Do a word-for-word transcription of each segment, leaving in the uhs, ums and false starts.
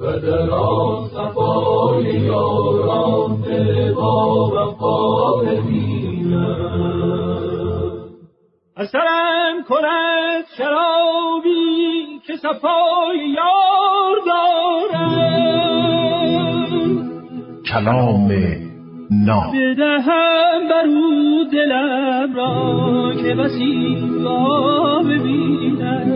و در آن صفای یاران دل با وفا ببینم. اثرم کند شرابی که صفای یار دارم، کلام ناب بدهم برو دلم را که بسی را ببینم،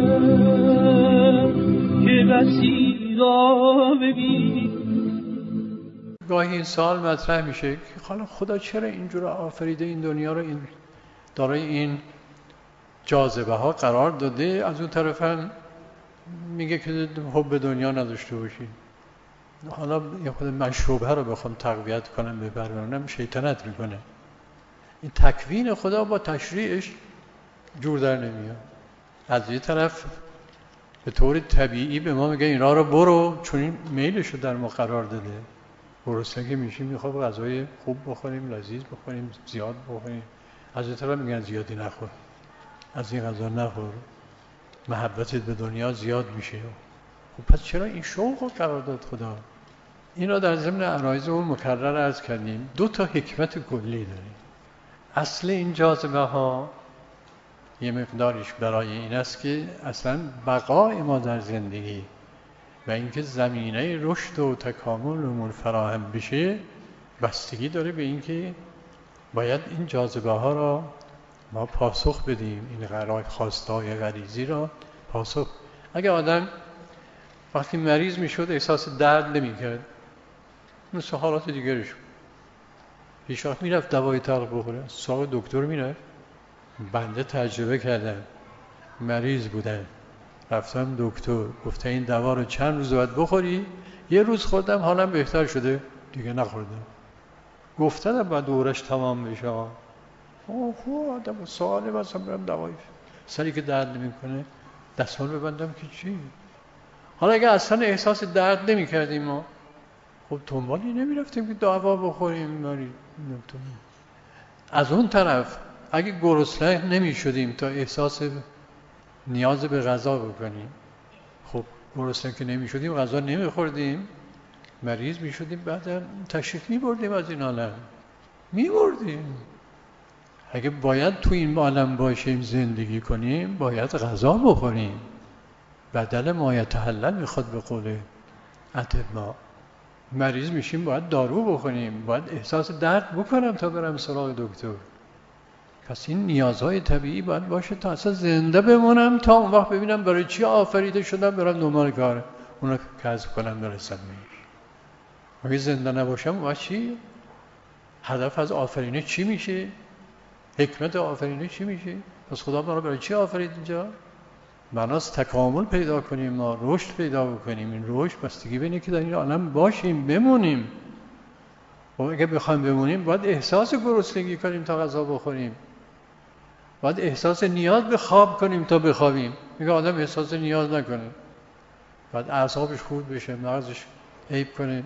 که بسی را ببینم. گاهی این سوال مطرح میشه که حالا خدا چرا اینجور آفریده این دنیا رو، این دارای این جاذبه ها قرار داده، از اون طرف هم میگه که حب دنیا نداشته باشی. حالا یه خود مشروبه رو بخوام تقویت کنم ببرونم شیطنت میکنه. این تکوین خدا با تشریعش جور در نمیاد. از یه طرف به طور طبیعی به ما میگه اینا رو برو، چون این میلش رو در ما قرار داده. گرسنه که میشیم میخواد غذای خوب بخوریم، لذیذ بخوریم، زیاد بخوریم. از یه طرف میگن زیادی نخور، از این غذا نخور، محبتت به دنیا زیاد میشه. خب پس چرا این شوق رو قرار داد خدا؟ این را در ضمن عرایضمون مکرر عرض کردیم. دو تا حکمت کلی داریم. اصل این جاذبه ها یه مقدارش برای این است که اصلا بقای ما در زندگی و اینکه زمینه رشد و تکاملمون فراهم بشه بستگی داره به اینکه باید این جاذبه ها را ما پاسخ بدیم، این غرای خواستای غریزی را پاسخ. اگه آدم وقتی مریض میشد احساس درد نمیکرد، مثل حالات دیگرش هیچ وقت میرفت دوای تلخ بخوره، سراغ دکتر میرفت. بنده تجربه کردم، مریض بودم، رفتم دکتر، گفته این دوا رو چند روز باید بخوری. یه روز خوردم حالم بهتر شده، دیگه نخوردم. گفتم بعد دورش تمام بشه. اوه خواه آدم سواله بسم برم دوایی سری که درد نمی کنه دستمال ببندم که چی؟ حالا اگه اصلا احساس درد نمی کردیم ما، خب دنبالی نمی رفتیم که دوا بخوریم. مریض از اون طرف اگه گرسنه نمی شدیم تا احساس نیاز به غذا بکنیم، خب گرسنه که نمی شدیم غذا نمی خوردیم، مریض می شدیم، بعد تشریف می بردیم از این عالم، می بردیم. اگه باید تو این عالم باشیم زندگی کنیم باید غذا بخوریم. بدل ما یتحلل میخواد به قول اطباء. مریض میشیم باید دارو بخوریم، باید احساس درد بکنم تا برم سراغ دکتر. پس این نیازهای طبیعی باید باشه تا اصلا زنده بمونم، تا اون وقت ببینم برای چی آفریده شدم، برم دنبال کار اونو کسب کنم برسم بهش. اگه زنده نباشم و چی؟ هدف از آفرینه چی میشه؟ حکمت آفرینه چی میشه؟ پس خدا ما رو برای چی آفرید اینجا؟ معناست تکامل پیدا کنیم، ما رشد پیدا بکنیم. این رشد بستگی به اینه که در این عالم باشیم، بمونیم. و اگه بخوایم بمونیم باید احساس گرسنگی کنیم تا غذا بخوریم، باید احساس نیاز به خواب کنیم تا بخوابیم. میگه آدم احساس نیاز نکنه، باید اعصابش خورد بشه، مغزش عیب کنه،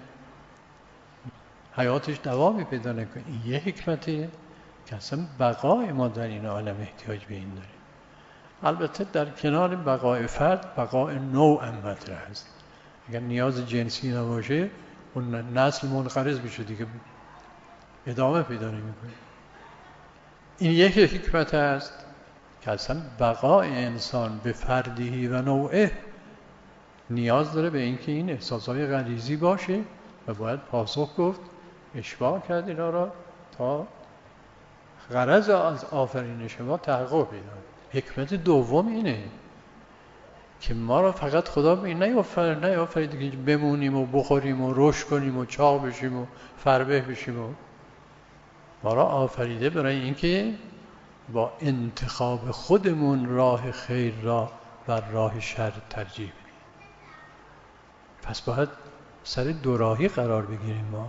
حیاتش دوامی پیدا نکنه. این یه حکمتیه که اصلا بقای ما در این عالم احتیاج به این داره. البته در کنار بقای فرد بقای نوع هم مطرح است. اگر نیاز جنسی نباشه اون نسل منقرض میشه دیگه، ادامه پیدا نمیکنه. این یک حکمت است که اصلا بقای انسان به فردی و نوعه نیاز داره به اینکه این احساسات غریزی باشه و باید پاسخ گفت، اشباع کرد اینا را تا غرض از آفرینش ما تحقق پیدا. حکمت دوم اینه که ما را فقط خدا به این نیافرید نیافرید که بمونیم و بخوریم و رشد کنیم و چاق بشیم و فربه بشیم. و ما را آفریده برای اینکه با انتخاب خودمون راه خیر را و راه شر ترجیح بدیم. پس باید سر دوراهی قرار بگیریم. ما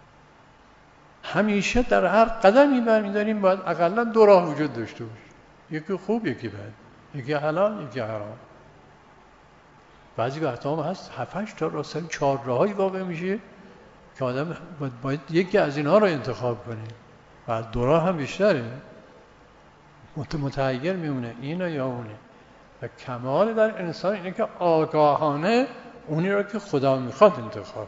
همیشه در هر قدمی برمی‌داریم باید اقلا دو راه وجود داشته باشه، یکی خوب یکی بد، یکی حلال یکی حرام. بعضی وقتا هم هست هفت هشت تا راه، سر چهار راهی واقع میشه که آدم باید, باید یکی از اینها رو انتخاب کنه و از دو راه هم بیشتره، متحیر میمونه اینا یا اونه. و کمال در انسان اینه که آگاهانه اونی رو که خدا میخواد انتخاب.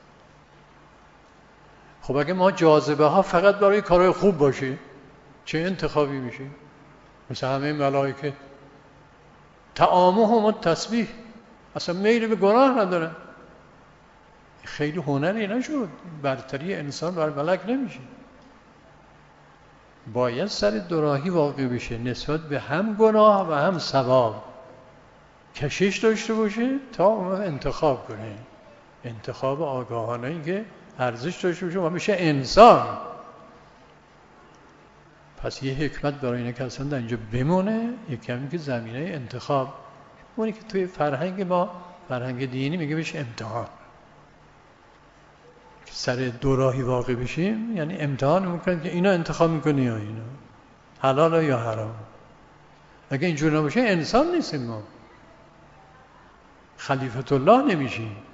خب اگه ما جاذبه ها فقط برای کارهای خوب باشه چه انتخابی میشه؟ مثل همه ملائکه تعامهم التسبیح، اصلا میل به گناه ندارن. خیلی هنری نشد، برتری انسان بر ملک نمیشه. باید سر دوراهی واقع بشه نسبت به هم گناه و هم ثواب، کشش داشته باشه تا اون انتخاب کنه، انتخاب آگاهانه که ارزش داشته باشه و میشه انسان. پس یه حکمت برای اینه که اصلا در اینجا بمونه، یک کمی که زمینه انتخاب، اونی که توی فرهنگ ما، فرهنگ دینی میگه بهش امتحان. سر دوراهی واقع بشیم یعنی امتحان میکنیم که اینا انتخاب میکنی یا اینا، حلال یا حرام. اگه اینجور نباشه انسان نیستیم، ما خلیفت الله نمیشیم.